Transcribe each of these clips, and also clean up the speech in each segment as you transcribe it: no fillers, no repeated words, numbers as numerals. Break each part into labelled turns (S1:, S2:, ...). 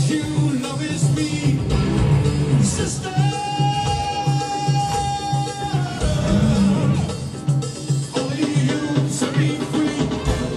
S1: you, love is me, sister. Only you set me free.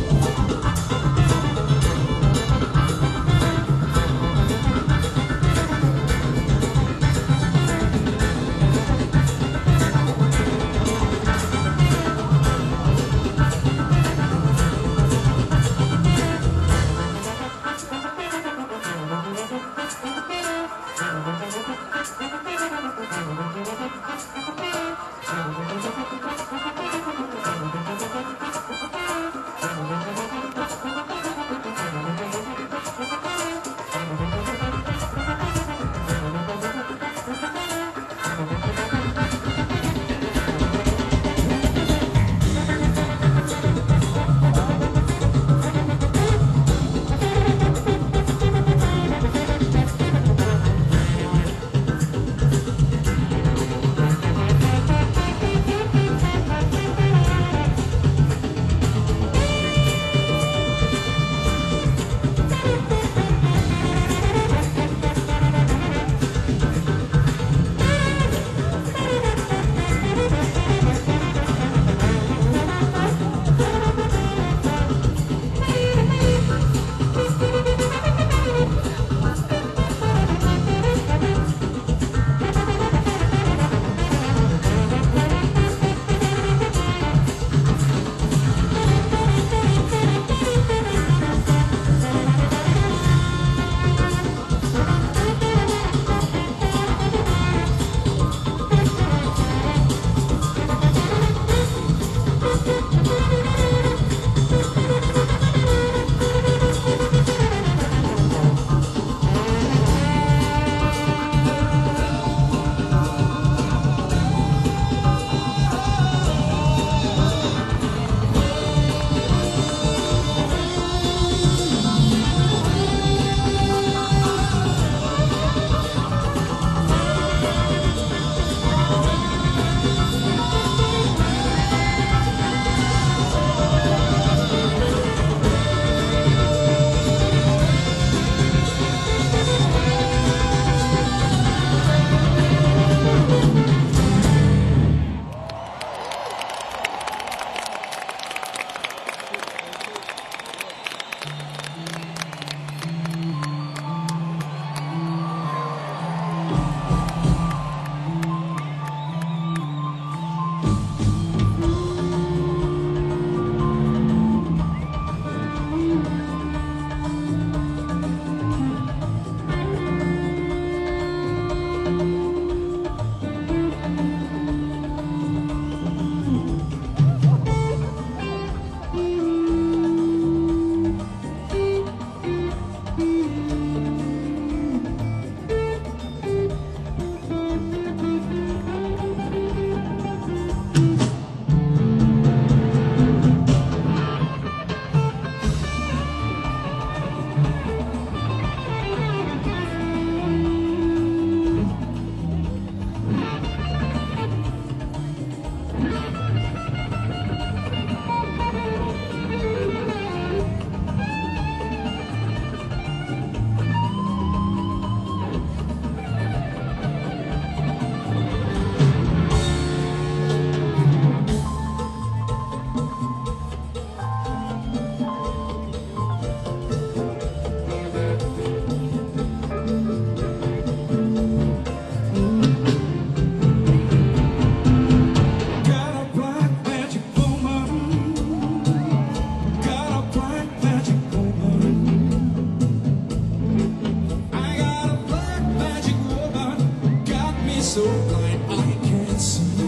S2: so blind I can't see.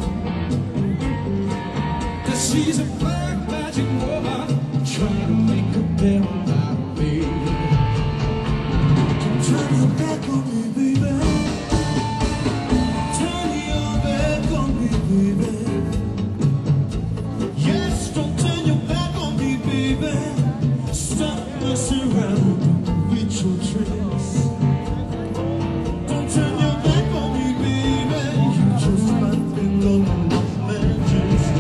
S2: 'Cause she's a black magic woman trying to make a bell out of me. Turn your back on me, baby. Turn your back on me, baby. Yes, don't turn your back on me, baby. Stop messing around with your tricks. Don't turn your back on me, baby. You just might think of my majesty.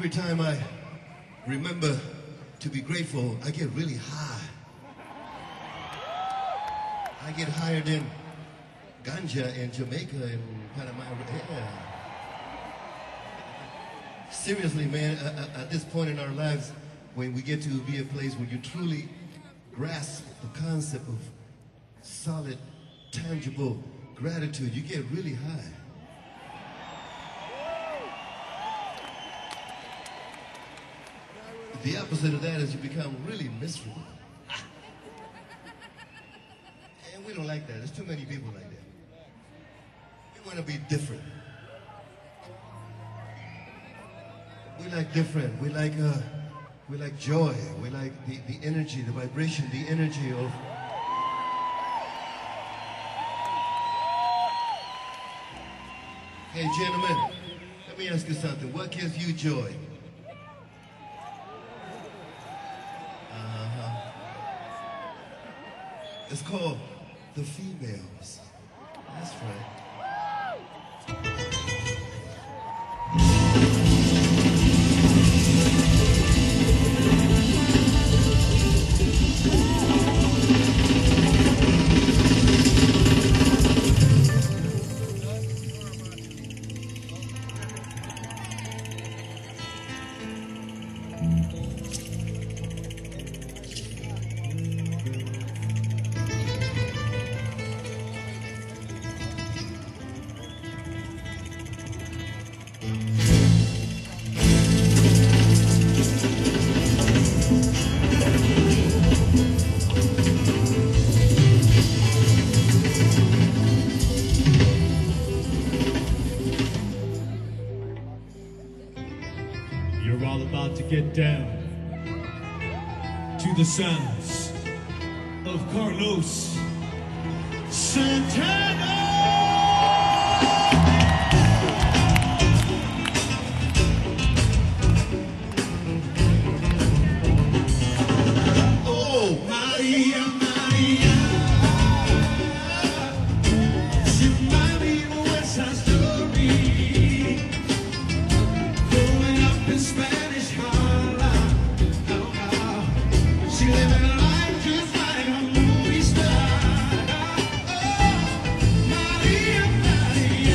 S3: Every time I remember to be grateful, I get really high. I get higher than ganja in Jamaica and Panama. Yeah. Seriously, man, at this point in our lives, when we get to be a place where you truly grasp the concept of solid, tangible gratitude, you get really high. The opposite of that is you become really miserable. And we don't like that. There's too many people like that. We want to be different. We like different. We like joy. We like the energy, the vibration, the energy of Hey gentlemen, let me ask you something. What gives you joy? It's called the females. That's right.
S2: You're all about to get down to the sounds of Carlos Santana.
S3: Oh,
S2: Maria, Maria, she remind me of a West Side Story. Growing up in Spanish Harlem, she living a life just like a movie star. Oh, Maria, Maria,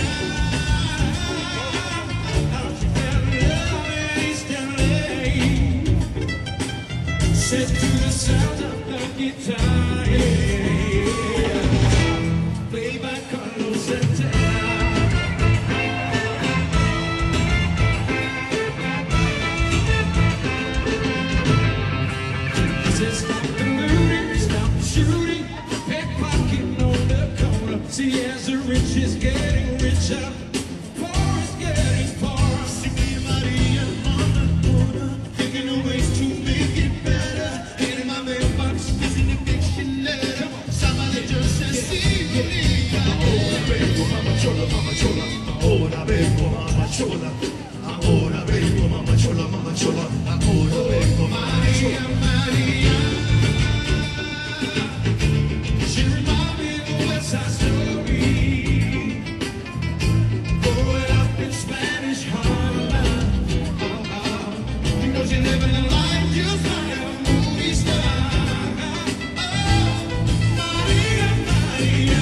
S2: how she fell in love in East LA. Set to the sound of the guitar, yeah. Played by Carlos Santana. He said, stop the looting, stop the shooting, pickpocketing on the corner. See, as the rich is getting richer, poor is getting poorer. See me, Maria, on the corner, thinking of ways to make it better. And in my mailbox is an eviction letter. Somebody just said, see me.
S1: Ahora vengo, mamá chola, mamá chola. Ahora vengo, mamá chola. Ahora vengo, mamá chola, mamá chola. Ahora vengo, mamá chola.
S2: Maria, she remind me of a West Side Story. Growing up in Spanish Harlem, you know she living a life just like a movie star. Oh, Maria, Maria,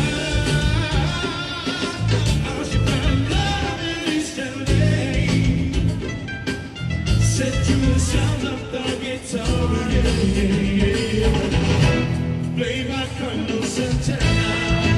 S2: how she fell in love in East LA. Set to the sound of the guitar, yeah. Played by Carlos Santana.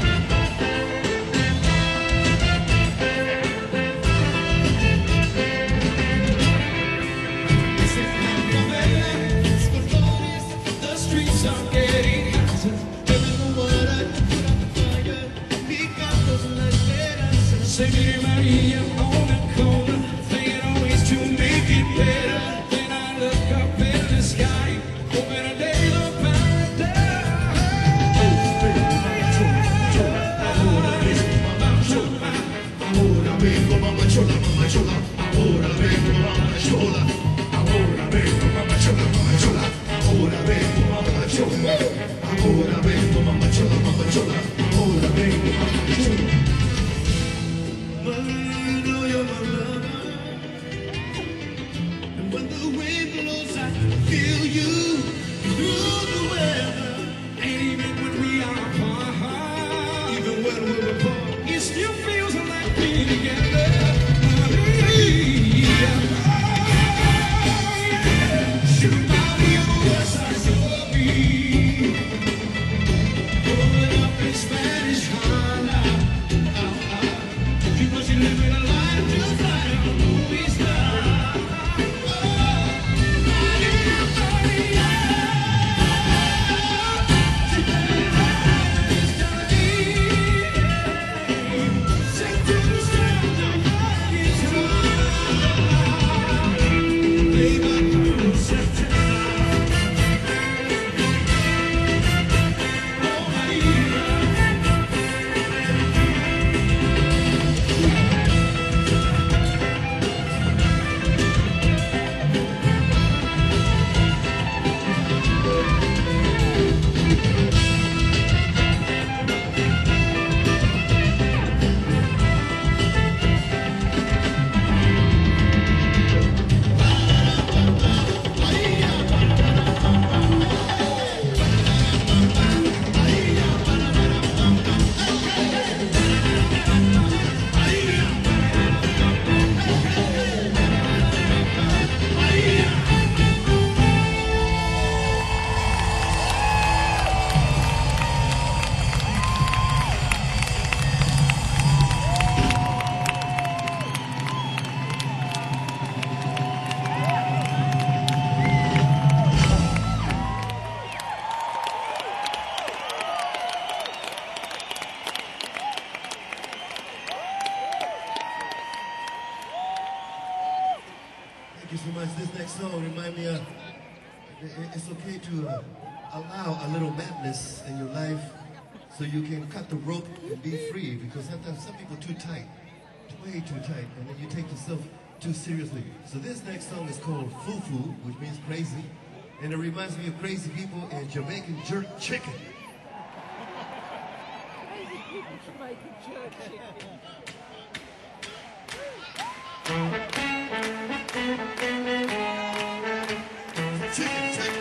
S2: The streets are getting hotter. Living the word I put on the fire. Picamos la esperanza. Seguiré Maria on the corner, thinking of ways to make it better. Then I look up in the sky, hoping a day of paradise.
S1: Ahora vengo, mamá chola, mamá chola. Ahora vengo, mamá chola. Ahora vengo, mamá chola, mamá chola. Ahora vengo, mamá chola. Ahora vengo, mamá chola, mamá chola. Ahora vengo, mamá chola.
S2: Maria, you know you're my lover.
S3: Thank you so much. This next song remind me of it's okay to allow a little madness in your life so you can cut the rope and be free, because sometimes some people too tight, way too tight, and then you take yourself too seriously. So this next song is called Fufu, which means crazy, and it reminds me of crazy people and Jamaican jerk chicken.
S4: Jamaican jerk chicken.
S3: Chicken, chicken.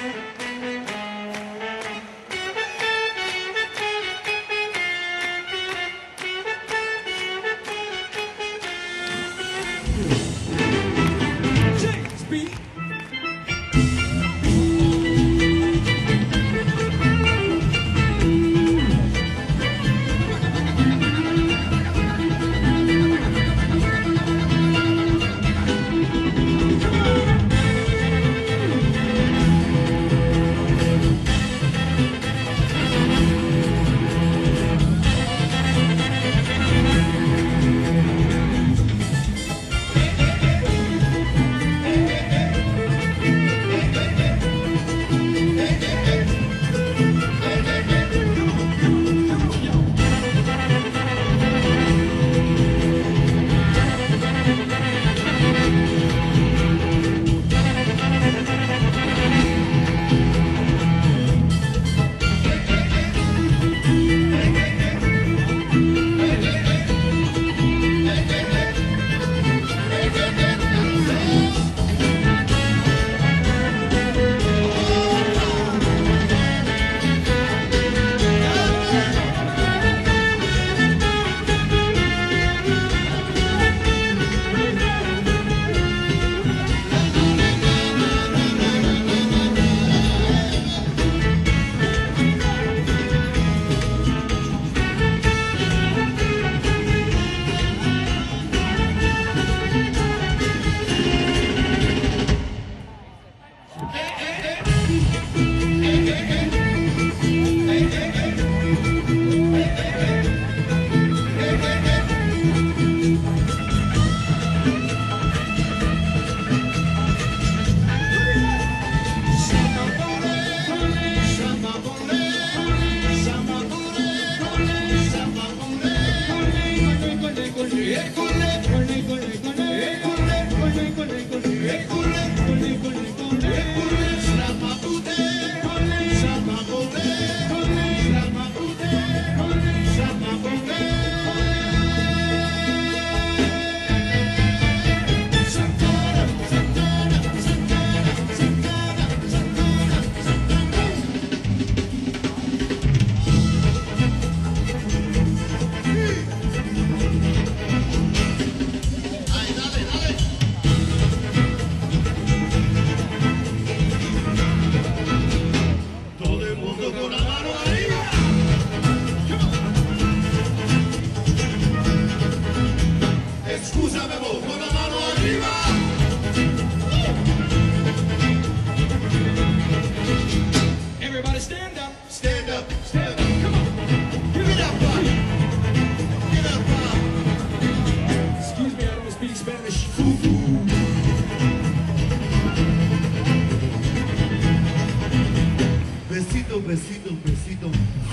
S3: Besito, besito, besito.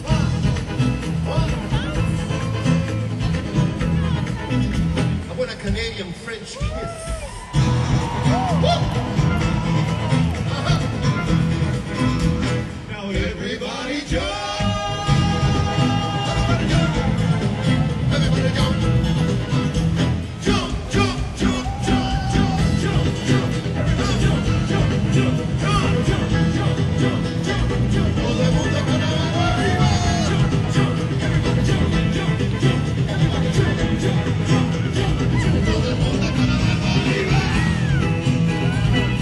S3: I want a Canadian French kiss. Now everybody jump. Everybody jump. Jump, jump, jump, jump, jump, jump, jump. Everybody jump, jump, jump, jump, jump, jump, jump, jump, jump. Todo el mundo con la mano arriba. Jump, jump, everybody jump, jump, jump. Everybody jump, jump, jump, jump, jump. Todo el mundo con la mano arriba.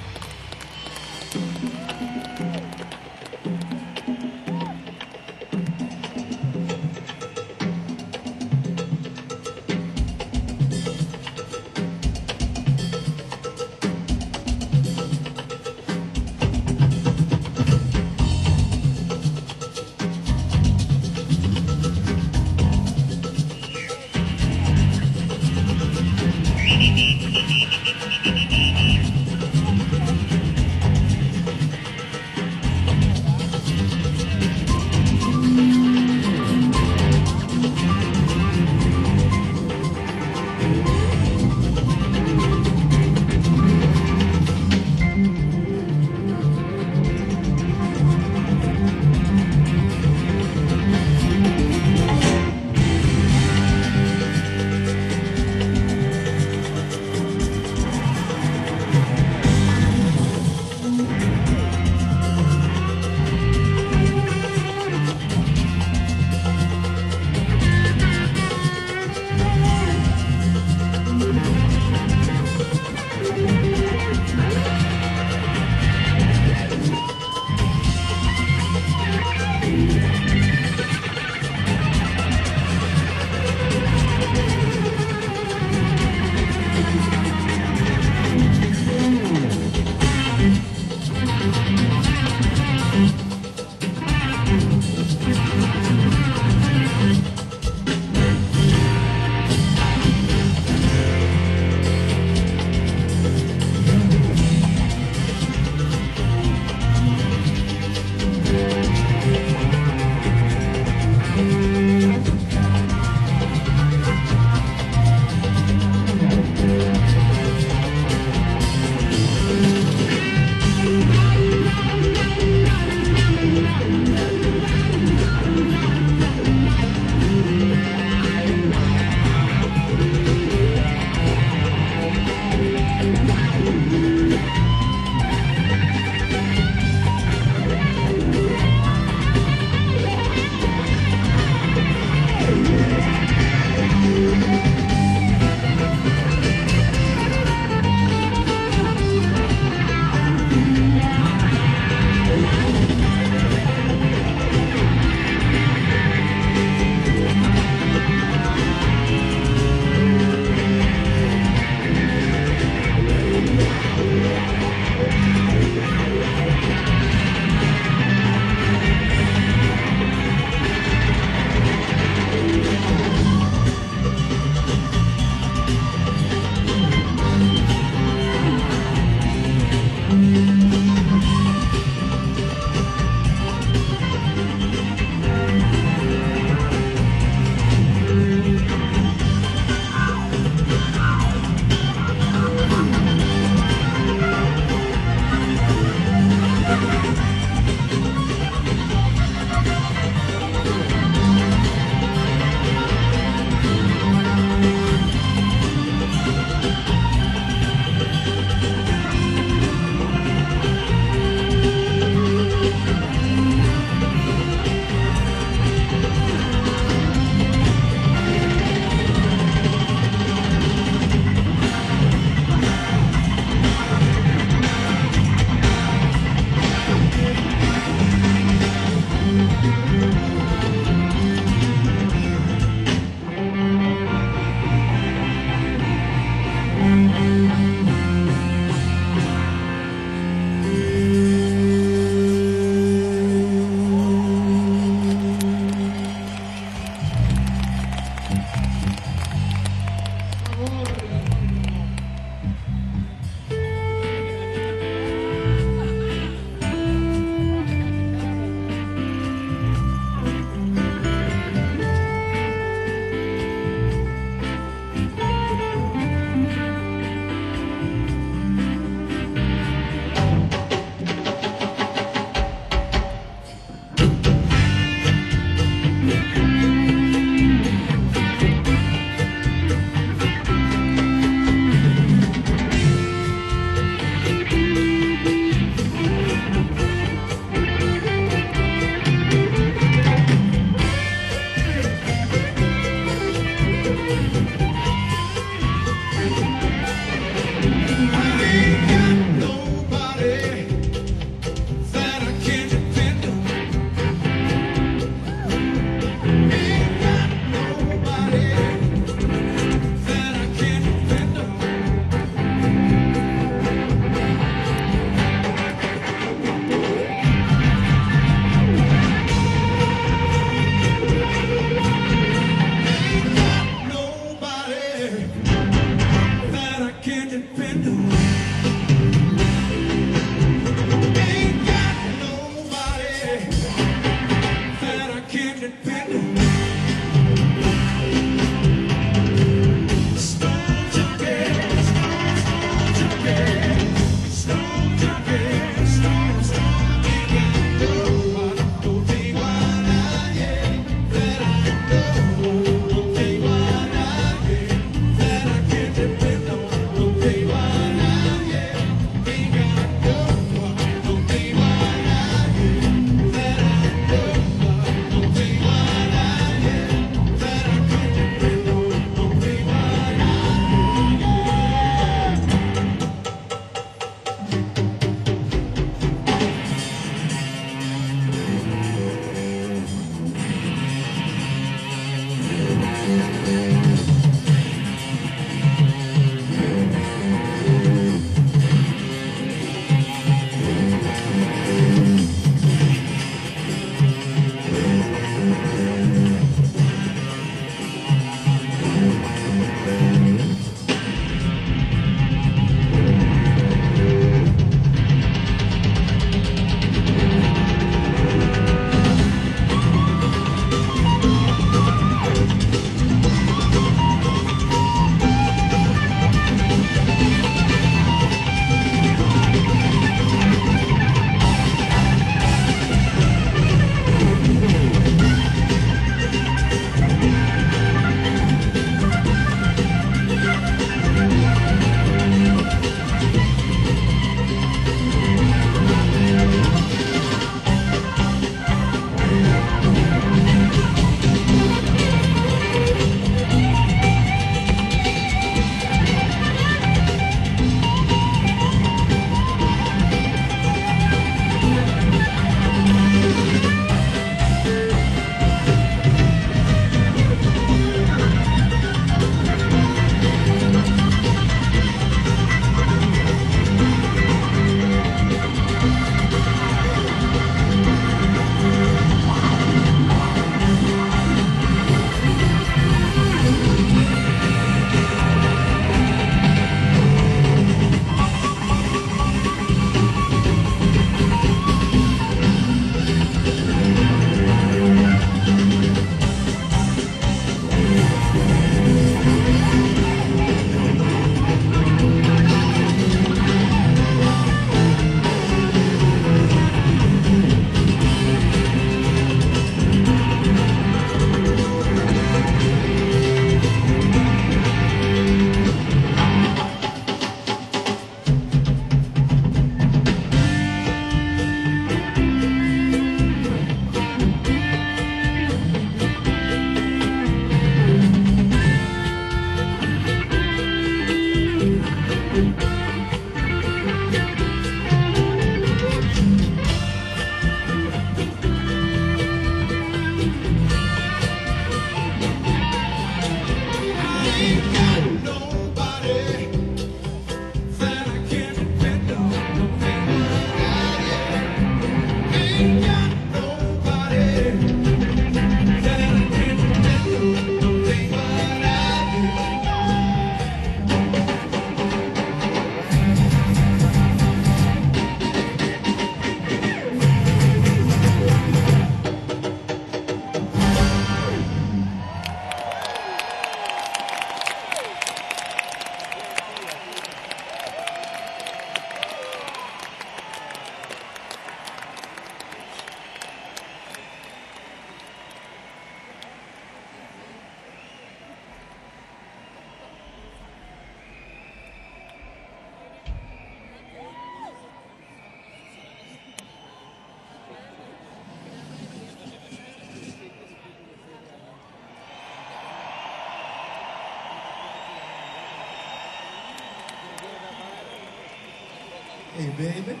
S3: Hey, baby.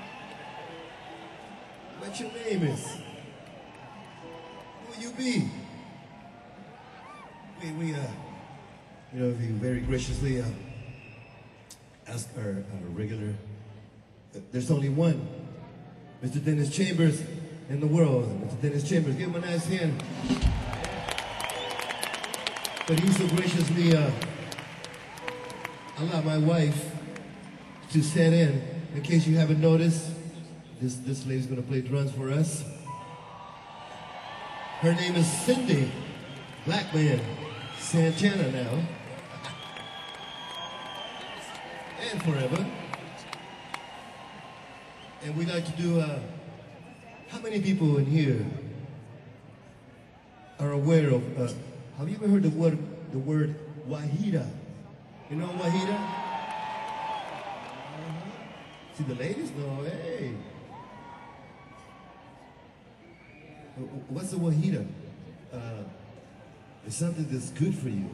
S3: What your name is? Who you be? We we very graciously ask our regular. There's only one, Mr. Dennis Chambers in the world. Mr. Dennis Chambers, give him a nice hand. But he so graciously allowed my wife to set in case you haven't noticed. This lady's gonna play drums for us. Her name is Cindy Blackman Santana now. And forever. And we like to do, how many people in here are aware of, have you ever heard the word Wahida? You know Wahida? See the ladies? No, hey. What's a Wahida? It's something that's good for you.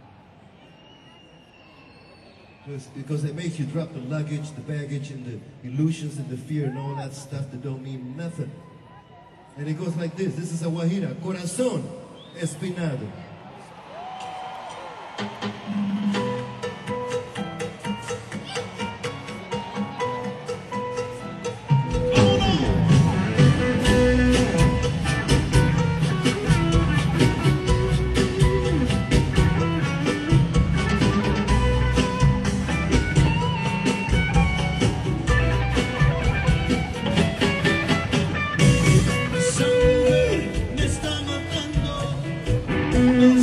S3: Because it makes you drop the luggage, the baggage, and the illusions and the fear and all that stuff that don't mean nothing. And it goes like this. This is a Wahida. Corazón espinado.
S2: Sangre me está matando.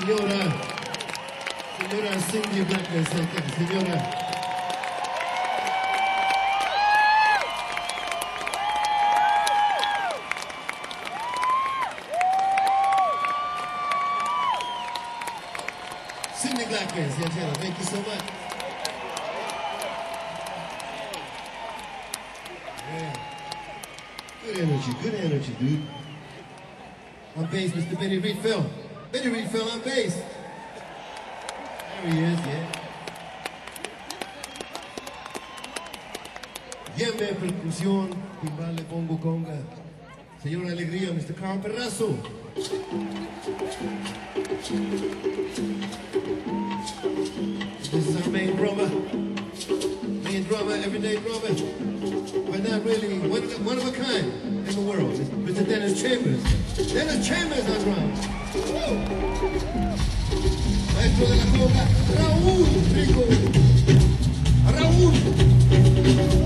S3: señora Cindy Blackness, señora. Cindy Blackness, yes, thank you so much. Yeah. Good energy, dude. On bass, Mr. Benny Reedfield. Benny Reedfield on bass. There he is, yeah. Yembe, percusión, timbal, bongo, conga. Señor Alegría, Mr. Carl Perrazo. This is our main drummer, everyday drummer, but not really one of a kind in the world. It's Mr. Dennis Chambers. Dennis Chambers on drums. Maestro de la conga, Raúl Rico. Raúl.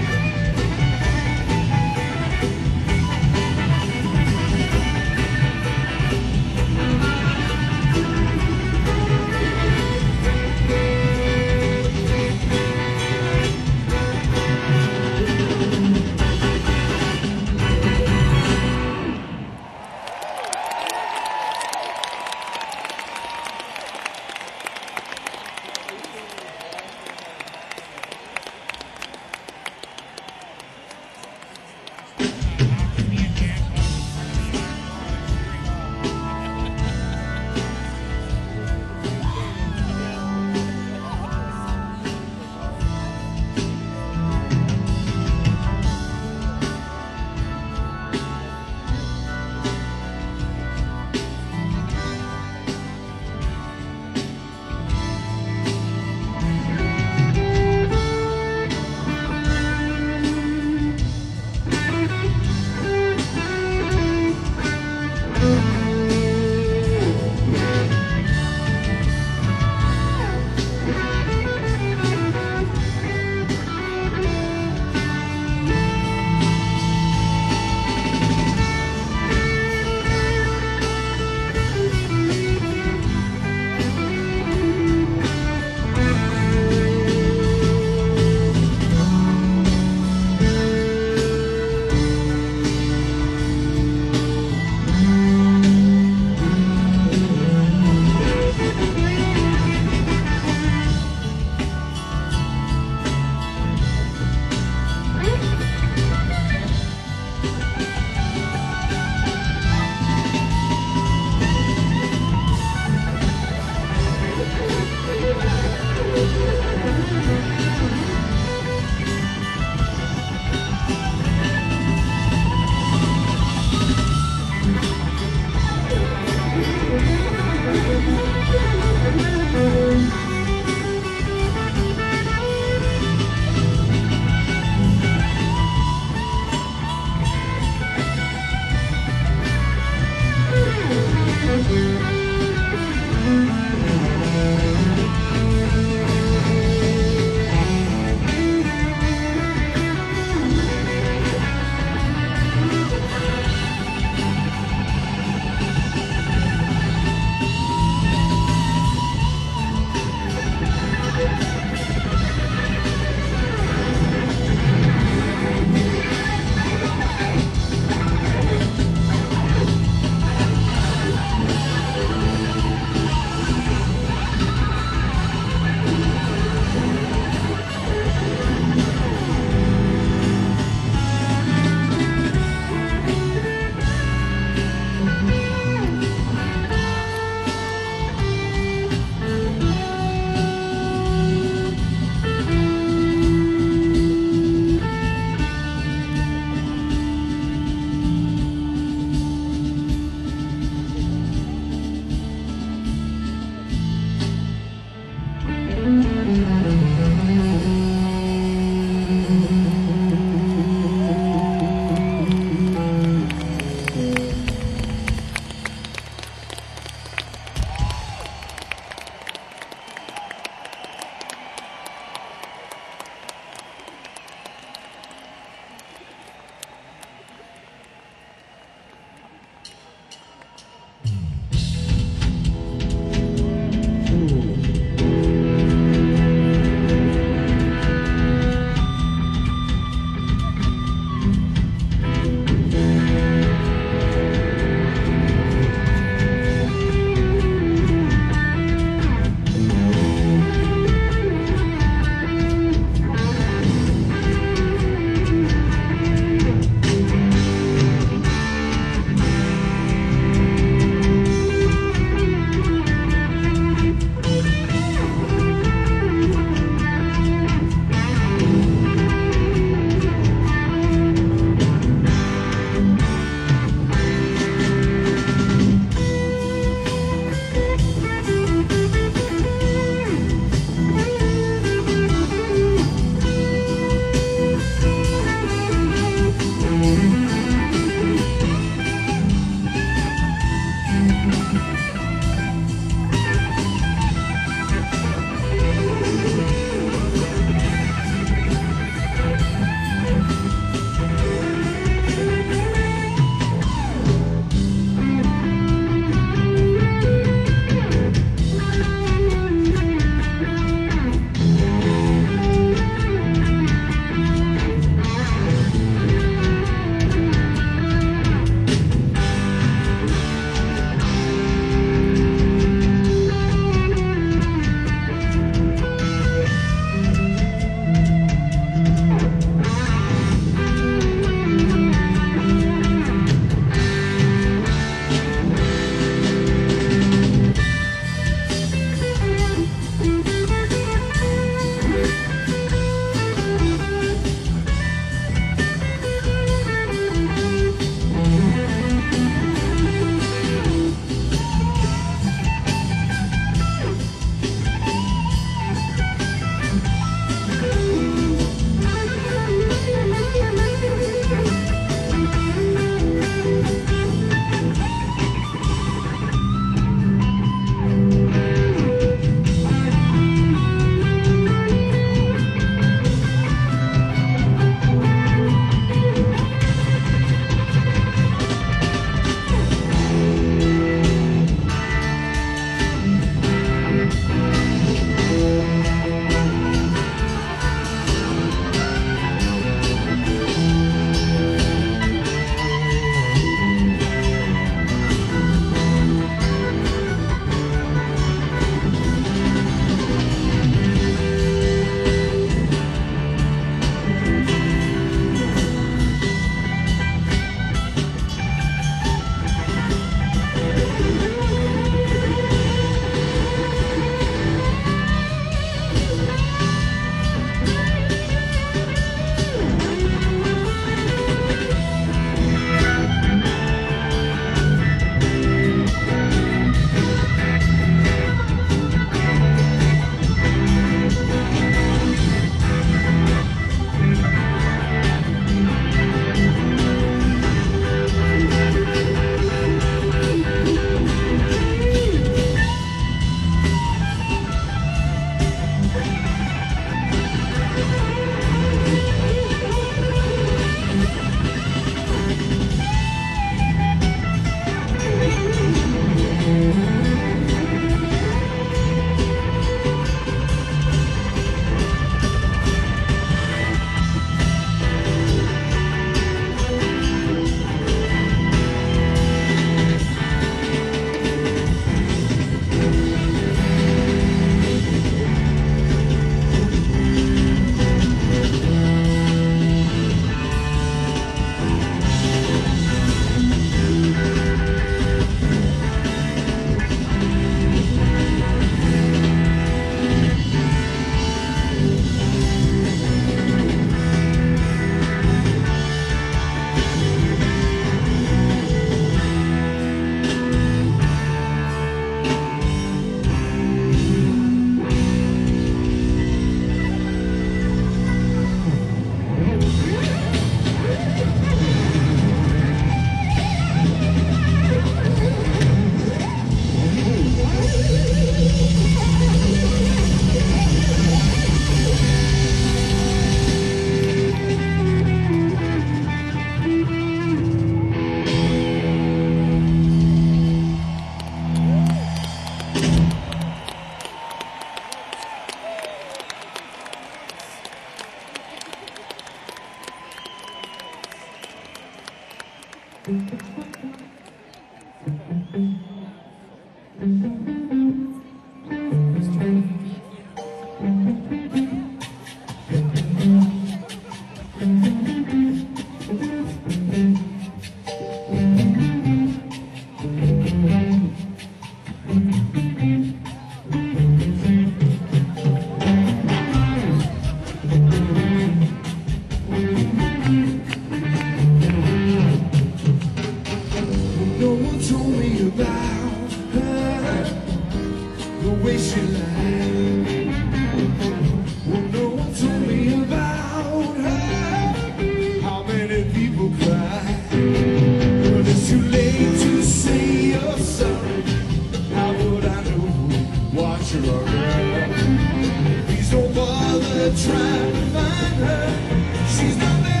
S2: No one told me about her, the way she lied. Well, no one told me about her, how many people cry. But it's too late to say you're sorry. How would I know what you're alright? Please don't bother trying to find her. She's not there.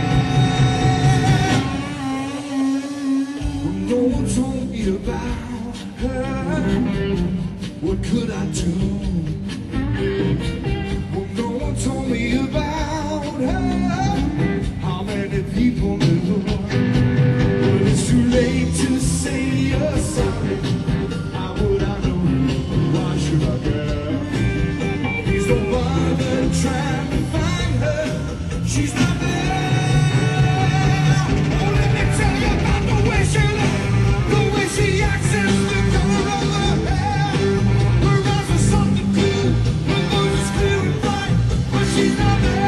S2: No one told me about her. What could I do? Well, no one told me about her. How many people knew? But it's too late to say you're sorry. How would I know? Why should I care? Please don't bother trying to find her. She's not there. Oh, let me tell you about the way she looks, the way she acts, and the color of her hair. Her eyes are something cool, her voice is clear and bright, but she's not there.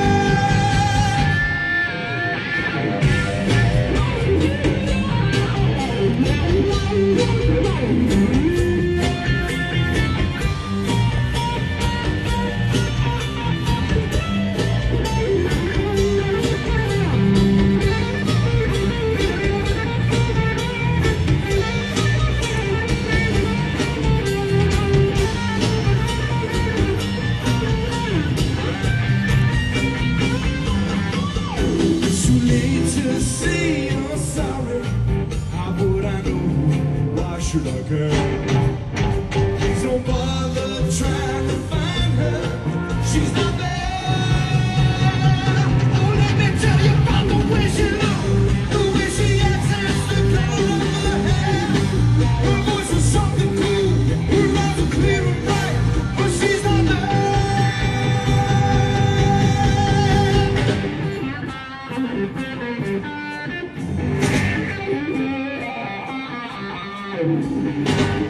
S2: It's too late to say you're sorry. How would I know? Why should I care? Please don't bother trying to find her. She's not there. Oh, let me tell you about the way she looks, the way she acts, and the color of her hair. Her voice is something cool, her eyes are clear and bright, but she's not there.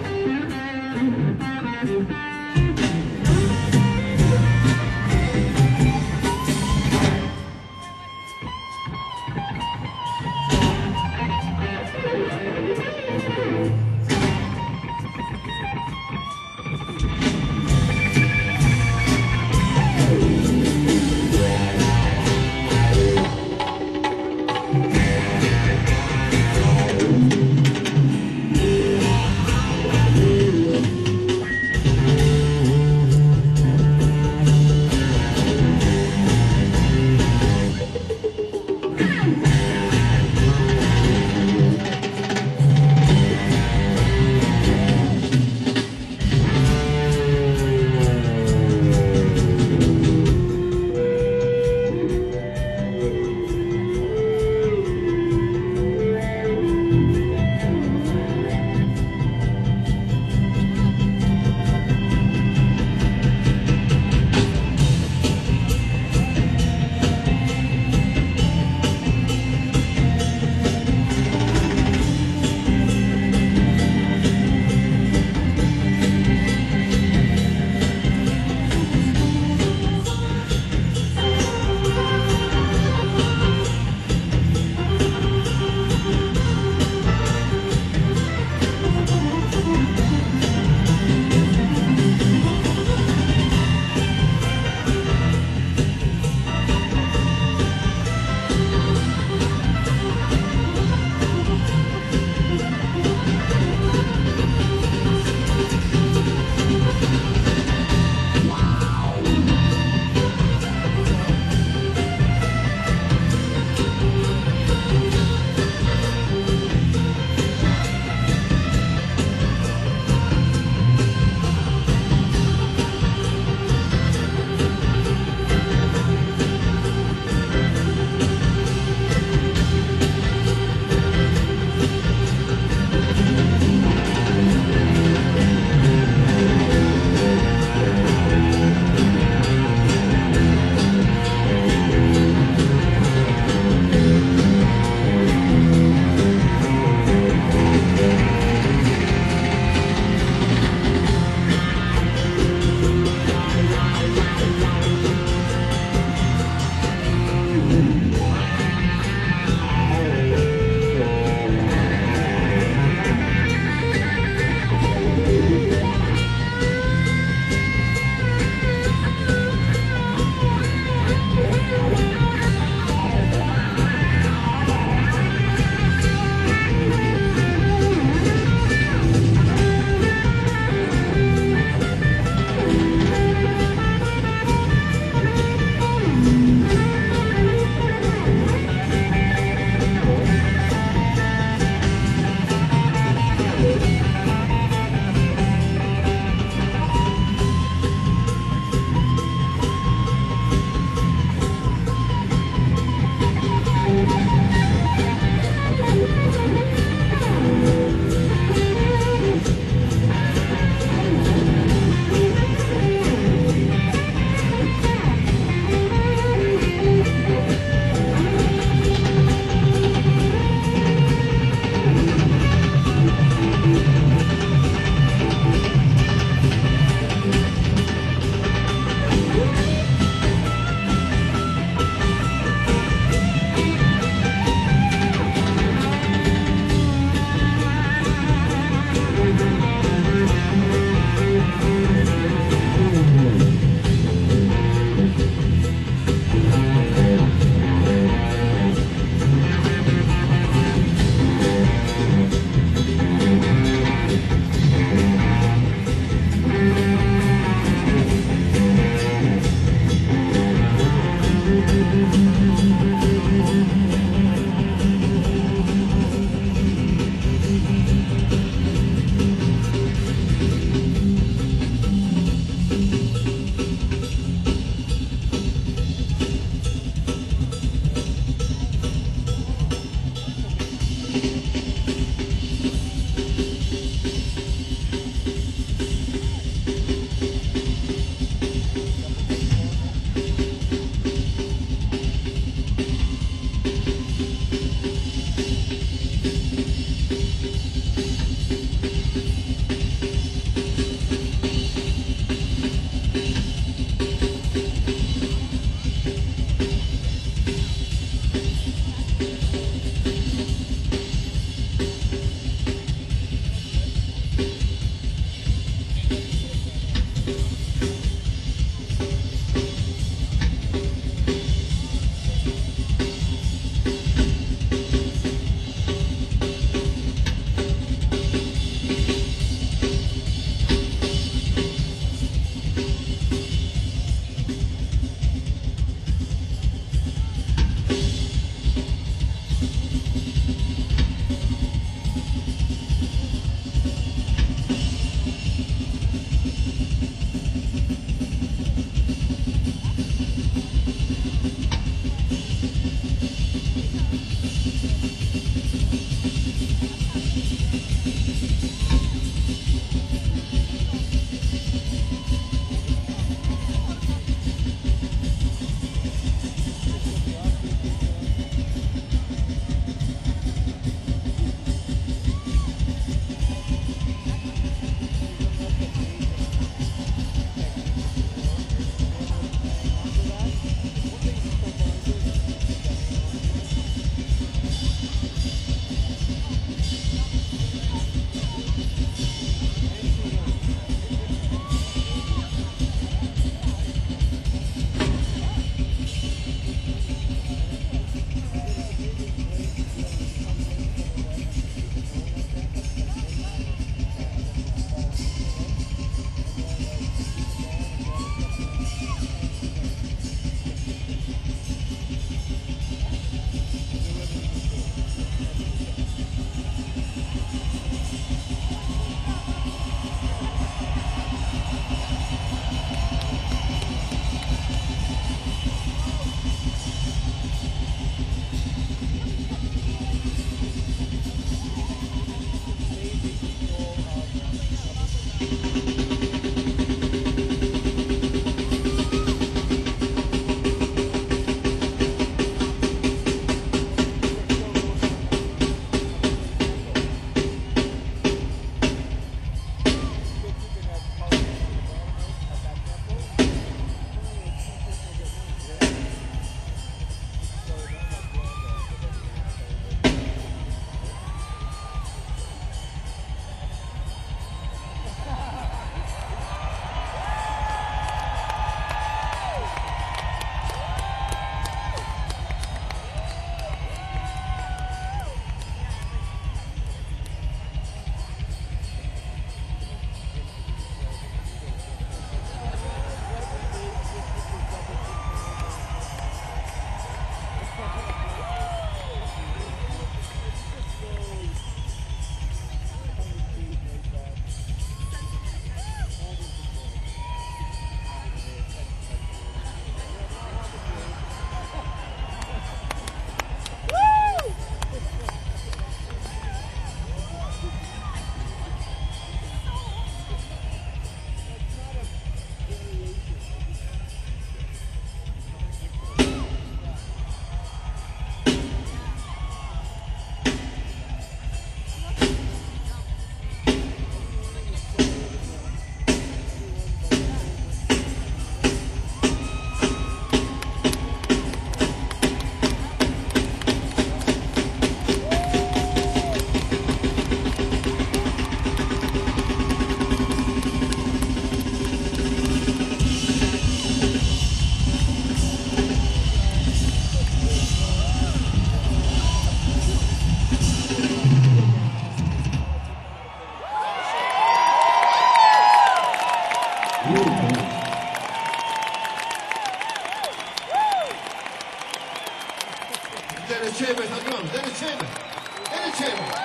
S3: Chambers on drums. Dennis Chambers. Dennis Chambers.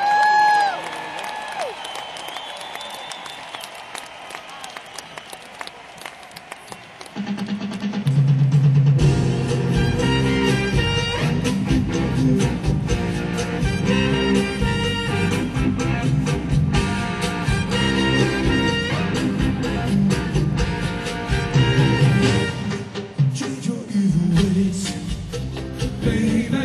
S2: Change your evil ways, baby.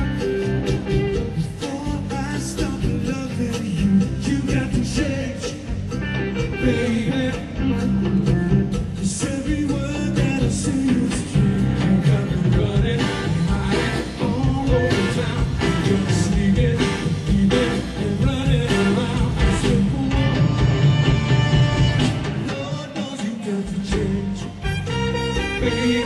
S2: Before I stop loving you, you got to change, baby. 'Cause every word that I say is true. You got me running, hiding all over town. You're sneaking, eating, and running around. I said, Lord knows you got to change, baby.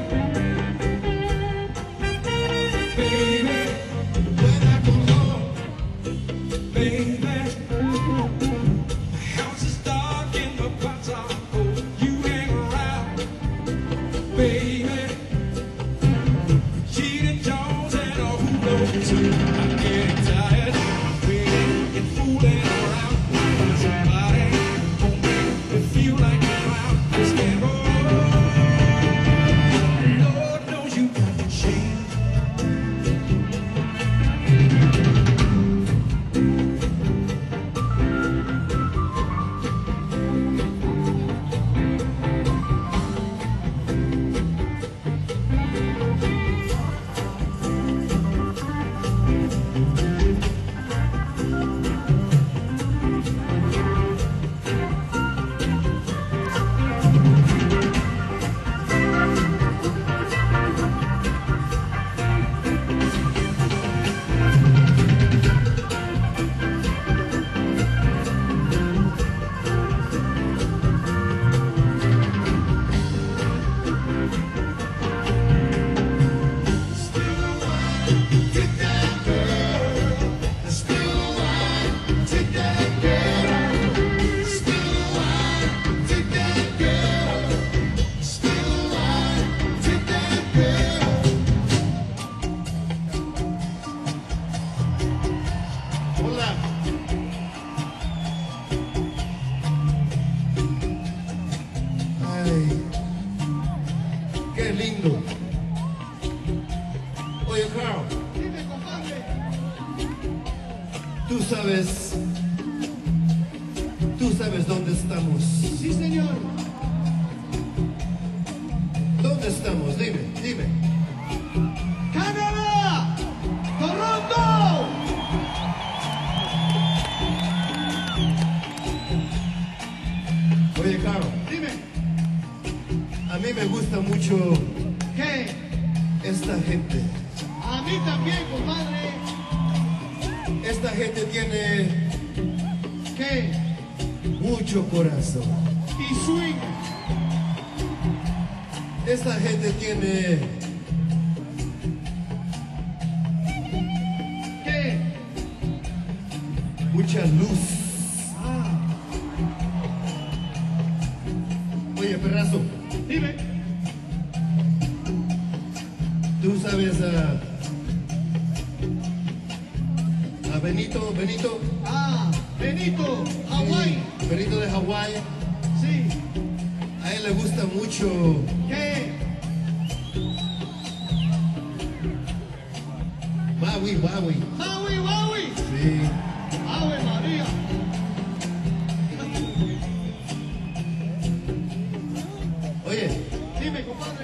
S2: Baby, when I come home, baby, my house is dark and my pots are cold. You hang around, baby, cheating Jones and all who knows who. I'm getting tired of waiting and fooling around. Find somebody who make me feel like a clown. This can't go on. Lord knows you got to change.
S3: Hola. Ay, qué lindo. Oye, Carl,
S1: Dime, compadre.
S3: tú sabes dónde estamos.
S1: Sí, señor.
S3: ¿Dónde estamos? Dime, dime.
S1: ¡Canadá! ¡Toronto!
S3: Oye, Carl,
S1: Dime,
S3: a mí me gusta mucho
S1: ¿qué?
S3: esta gente.
S1: A mí también, compadre.
S3: Esta gente tiene
S1: ¿Qué?
S3: mucho corazón.
S1: Y swing.
S3: Esta gente tiene
S1: ¿Qué?
S3: mucha luz.
S1: Ah,
S3: Oye, perrazo,
S1: dime.
S3: tú sabes a Benito,
S1: Ah, Benito, Hawái.
S3: sí, Benito de Hawái.
S1: Sí.
S3: A él le gusta mucho
S1: ¿Qué?
S3: Maui.
S1: Maui, Maui.
S3: Sí.
S1: Ave María.
S3: Oye,
S1: Dime, compadre.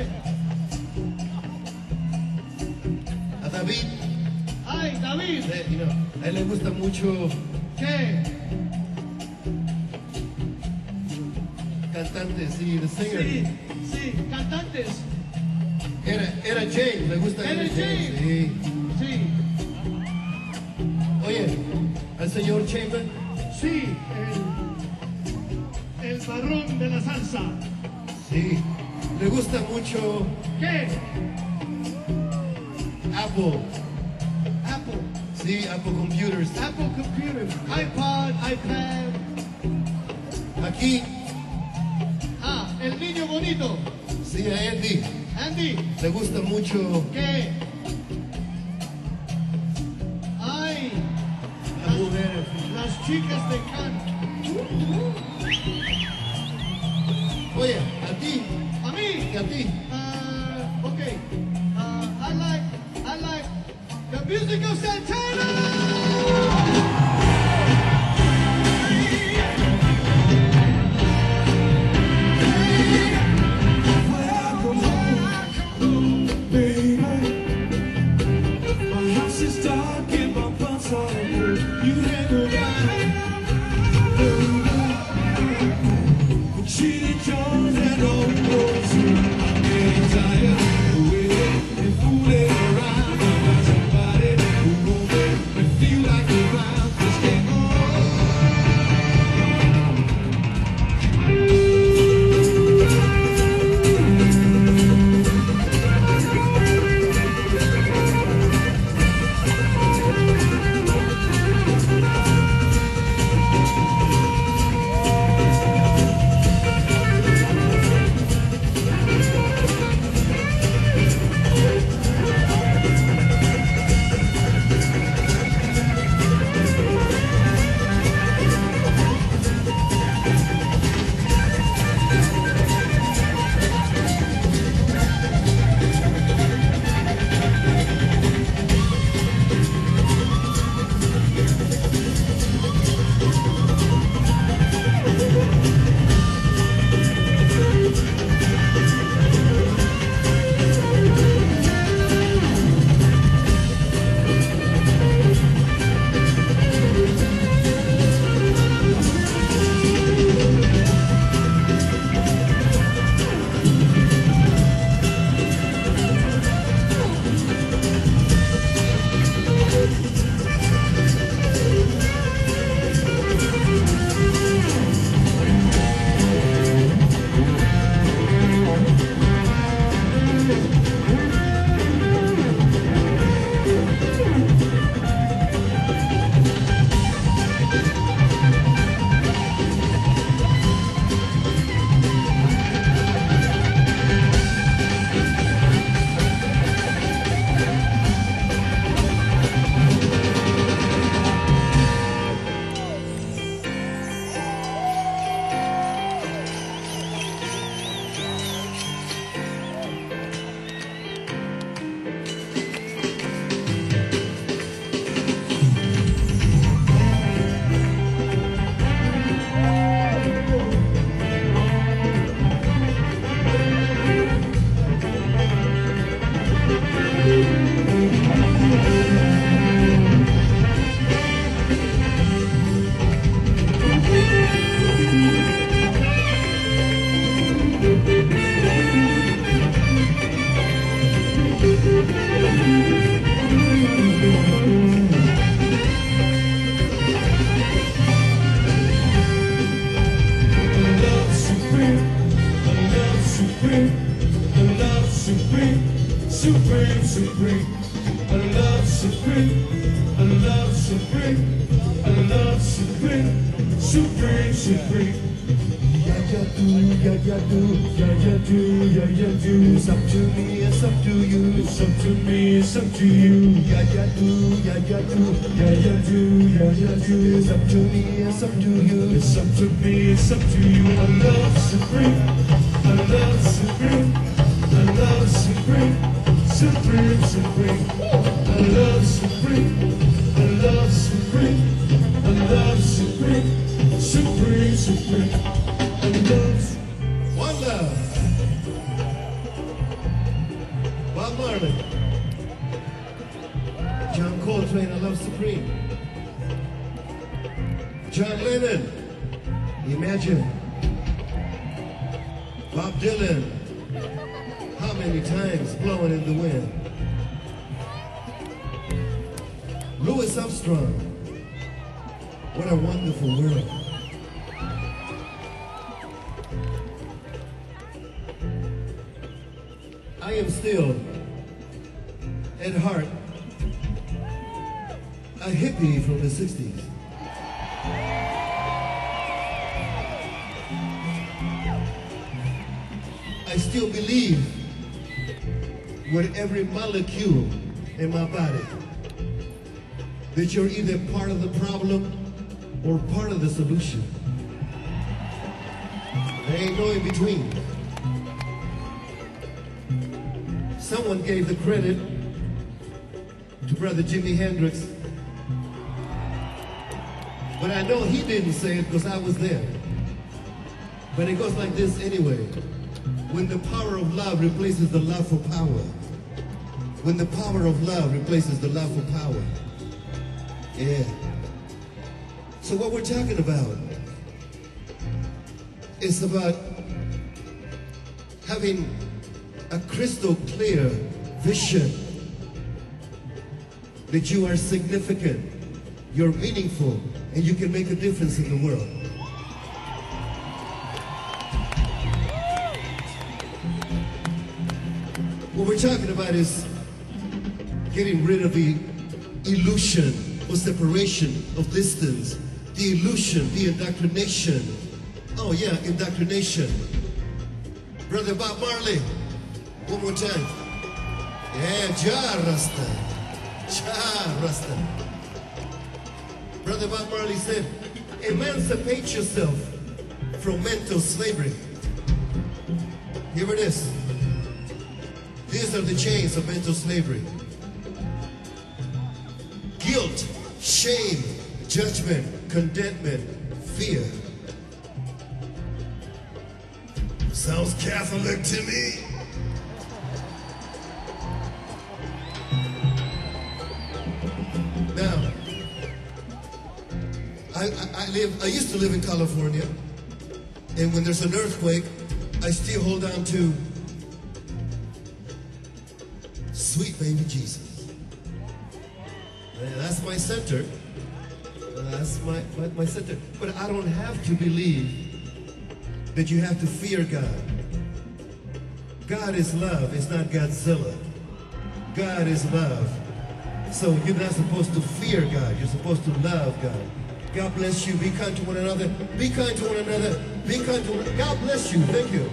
S3: a David,
S1: Ay, David.
S3: a él le gusta mucho
S1: ¿Qué?
S3: cantante, sí, the singer.
S1: Sí, sí, cantantes.
S3: Era James, le gusta
S1: Era
S3: James.
S1: James.
S3: Sí.
S1: Sí,
S3: Oye, al señor Chamber,
S1: sí, el varón de la salsa.
S3: sí, le gusta mucho
S1: ¿Qué?
S3: Apple.
S1: Apple.
S3: Sí, Apple Computers.
S1: Apple Computer. iPod, iPad.
S3: Aquí,
S1: Ah, el niño bonito.
S3: sí, a Andy
S1: Andy.
S3: le gusta mucho
S1: ¿Qué?
S3: chicas te encantan. Oye, a ti,
S2: A mí,
S3: y a ti.
S2: okay. I like the music of Santana. supreme, a love supreme, a love supreme, a love supreme, supreme, supreme. Yeah, ya do, it's up to me, it's up to you, it's up to me, it's up to you. Yeah, do, it's up to me, it's up to you, it's up to me, it's up to you. A love supreme, a love supreme, a love supreme, supreme, supreme. A love supreme, a love supreme, a love supreme, supreme, supreme. A love.
S3: One love. Bob Marley. John Coltrane, I Love Supreme. John Lennon, Imagine. Bob Dylan, How Many Times, Blowing in the Wind. Louis Armstrong, What a Wonderful World. I am still, at heart, a hippie from the 60s. I still believe with every molecule in my body that you're either part of the problem or part of the solution. There ain't no in between. Someone gave the credit to Brother Jimi Hendrix, but I know he didn't say it because I was there. But it goes like this anyway. When the power of love replaces the love for power. When the power of love replaces the love for power. Yeah. So what we're talking about is about having a crystal clear vision that you are significant, you're meaningful, and you can make a difference in the world. What we're talking about is getting rid of the illusion or separation of distance, the illusion, the indoctrination. Oh yeah, indoctrination. Brother Bob Marley, one more time. Yeah, Jah Rasta. Jah Rasta. Brother Bob Marley said, emancipate yourself from mental slavery. Here it is. These are the chains of mental slavery. Guilt, shame, judgment, contentment, fear. Sounds Catholic to me. Now, I used to live in California, and when there's an earthquake, I still hold on to sweet baby Jesus. That's my center. That's my center. But I don't have to believe that you have to fear God. God is love. It's not Godzilla. God is love. So you're not supposed to fear God. You're supposed to love God. God bless you. Be kind to one another. Be kind to one another. Be kind to one another. God bless you. Thank you.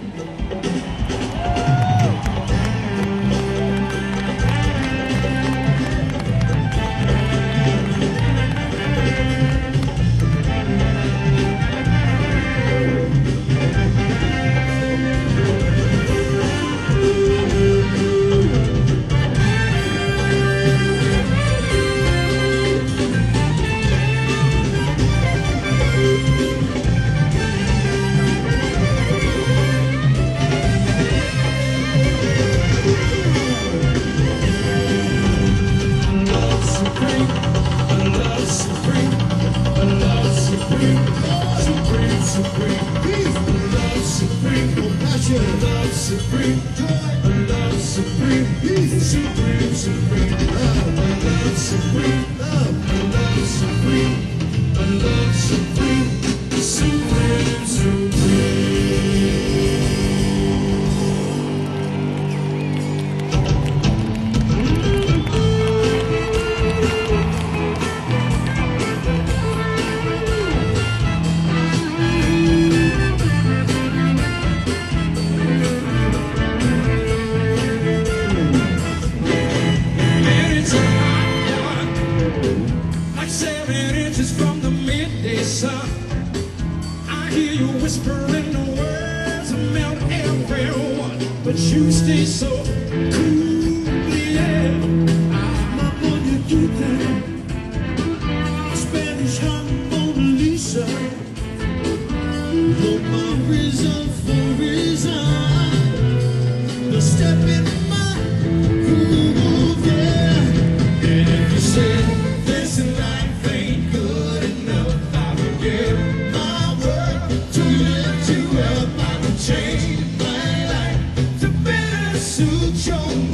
S3: Change my life to better suit your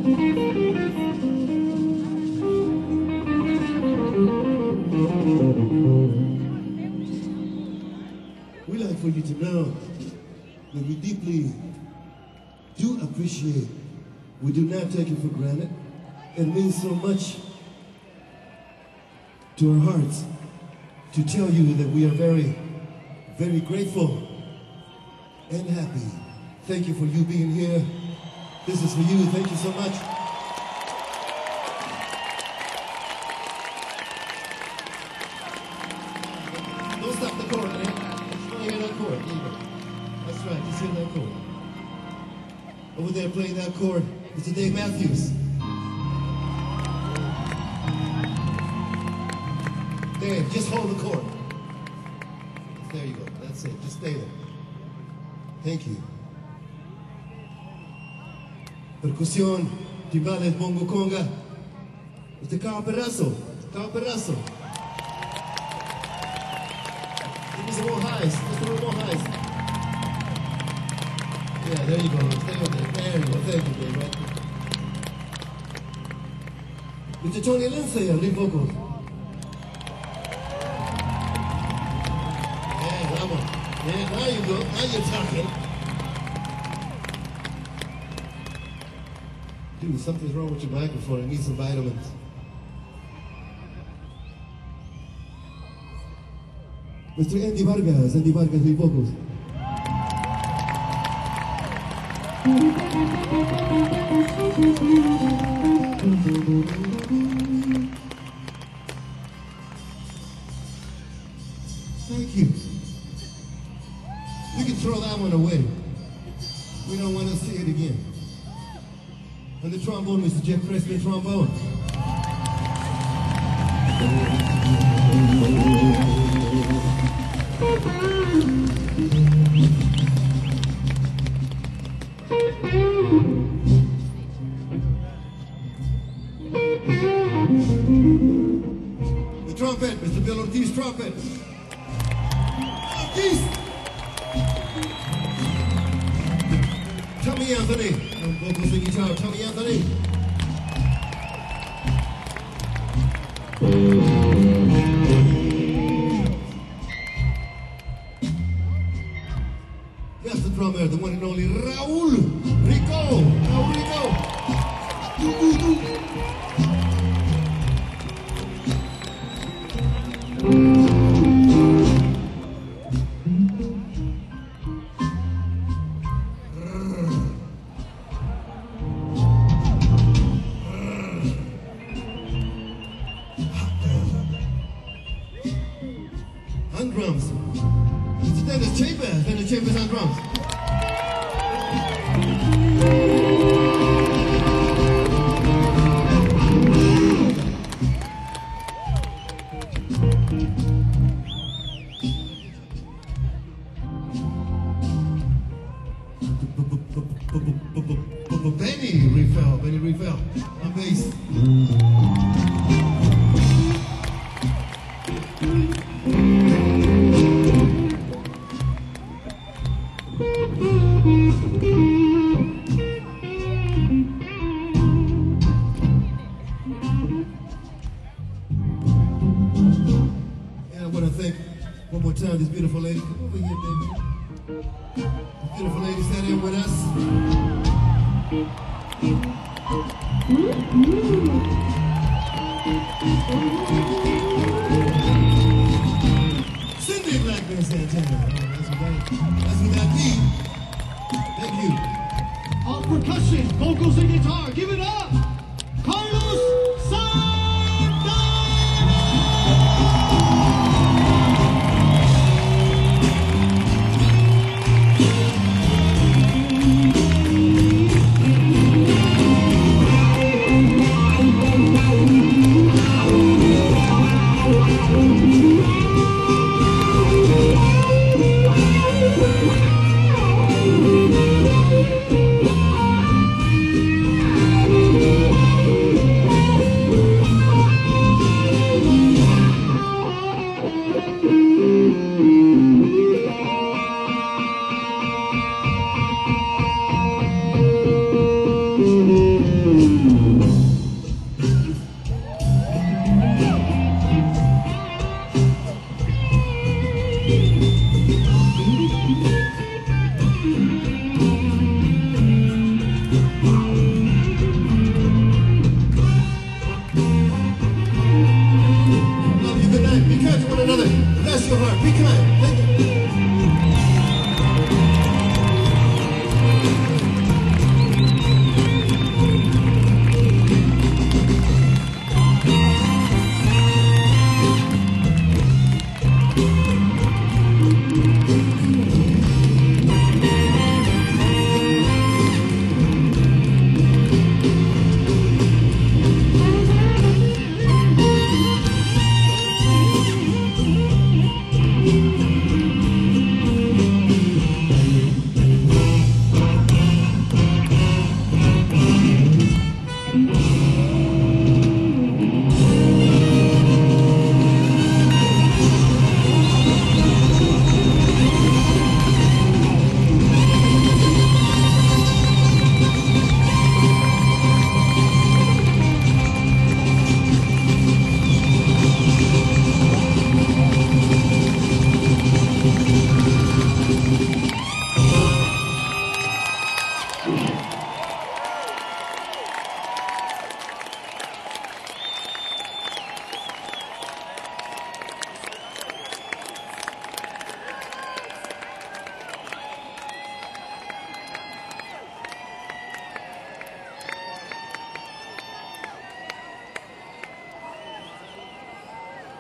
S2: We like for you to know that we deeply do appreciate, we do not take it for granted. It means so much to our hearts to tell you that we are very, very grateful and happy. Thank you for you being here. This is for you. Thank you so much. Don't stop the chord, man. Just want to hear that chord. There you go. That's right. Just hear that chord. Over there playing that chord, Mr. Dave Matthews. Dave, just hold the chord. There you go. That's it. Just stay there. Thank you. Percusión, timbales, bongo, conga. Mr. Carl Perazzo. Carl Perazzo. Give me some more highs. Just a little more highs. Yeah, there you go. Stay on there. There you go. Thank you, Dave. Right. Mr. Tony Lindsay on lead vocals. Yeah, that one. Yeah, now you go. Now you're talking. Dude, something's wrong with your microphone. It needs some vitamins. Mr. Andy Vargas lead vocals. Thank you. We can throw that one away. We don't want to see it again. On the trombone, Mr. Jeff Presley, trombone. The trumpet, Mr. Bill Ortiz, trumpet. Ortiz! Tommy Anthony, on vocals and guitar, Tommy Anthony. That's the drummer, the one and only Raul Rico. Raul Rico. On drums, Mr. Dennis Chambers on drums. Benny Riefel on bass. And I want to thank one more time this beautiful lady. Come over here, baby. This beautiful lady sat in with us. Cindy Blackburn Santana. That's what that means. Thank you.
S5: On percussion, vocals and guitar, give it up! Carlos Santana!
S1: Thank